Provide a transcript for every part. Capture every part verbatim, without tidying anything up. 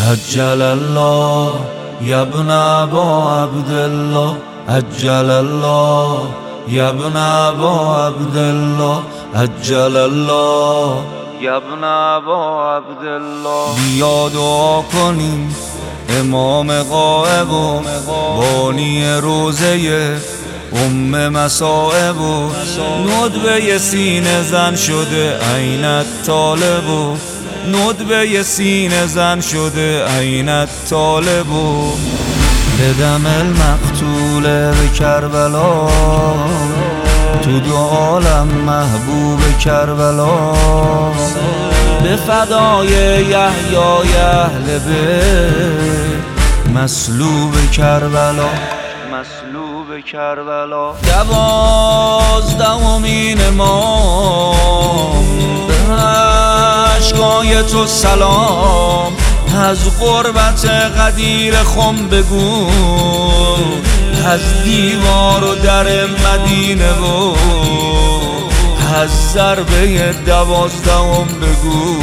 عجل الله یا ابن ابا عبدالله، عجل الله یا ابن ابا عبدالله، عجل الله یا ابن ابا عبدالله. بیا دعا کنیم امام غائب و بانی روزه ام مصائب و ندبه سینه زن شده عین طالب و ندبه سینه زن شده عین طالب و به دم المقتول به کربلا، تو دو عالم محبوب کربلا، به فدای یحیی اهل بیت مصلوب کربلا، مصلوب کربلا. دوازدهمین امام به اشکای تو سلام، از غربت غدیر خم بگو، از دیوار و در مدینه و از ضربه دوازدهم بگو.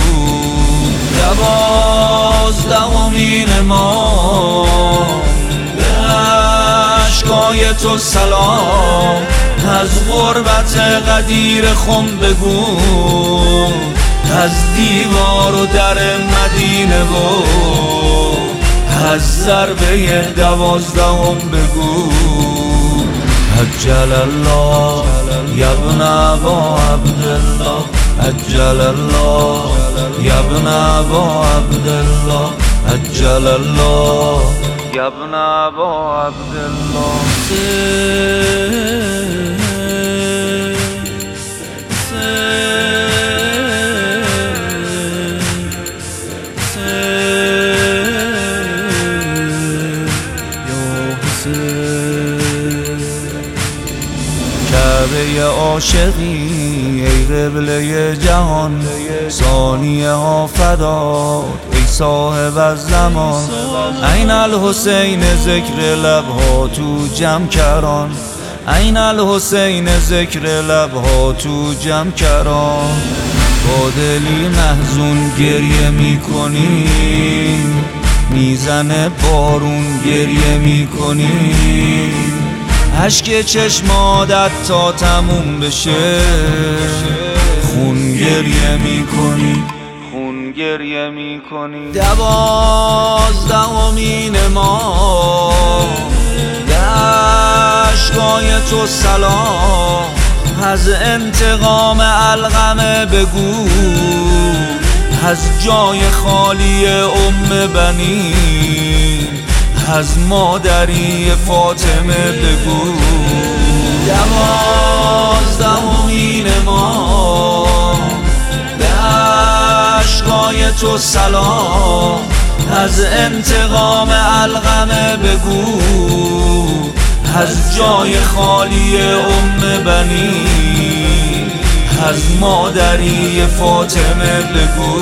دوازدهمین امام به اشکای تو سلام، از غربت غدیر خم بگو، از دیوار و در مدینه و از ضربه دوازدهم بگو. عجل الله یا ابن ابا عبدالله، عجل الله یا ابن ابا عبدالله، عجل الله یا ابن ابا عبدالله. کعبه عاشقی ای قبله جهان، ثانیه ها فدات ای صاحب الزمان، عین الحسین ذکر لبها تو جمع کران، عین الحسین ذکر لبها تو جمع کران. با دلی محزون گریه میکنی، میزنه بارون گریه میکنی، اشک چشمادت تا تموم بشه خون گریه میکنی، خون گریه میکنی. دوازدهمین امام به اشکای تو سلام، از انتقام علقمه بگو، از جای خالی ام بنی، از مادری فاطمه بگو. دوازدهمین امام به اشکای تو سلام، از انتقام علقمه بگو، از جای خالی ام بنی، از مادری فاطمه بگو.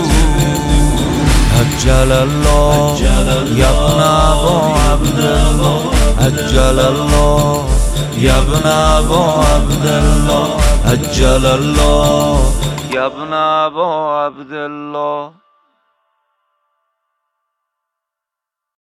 عجل الله یا ابن ابا عبدالله، عجل الله یا ابن ابا عبدالله، عجل الله یا ابن ابا عبدالله.